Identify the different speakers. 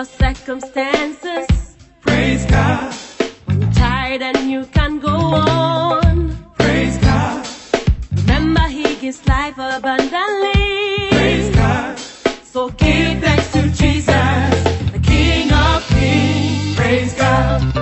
Speaker 1: your circumstances.
Speaker 2: Praise God.
Speaker 1: When you're tired and you can't go on.
Speaker 2: Praise God.
Speaker 1: Remember He gives life abundantly.
Speaker 2: Praise God.
Speaker 1: So give thanks to Jesus, the King of Kings.
Speaker 2: Praise God.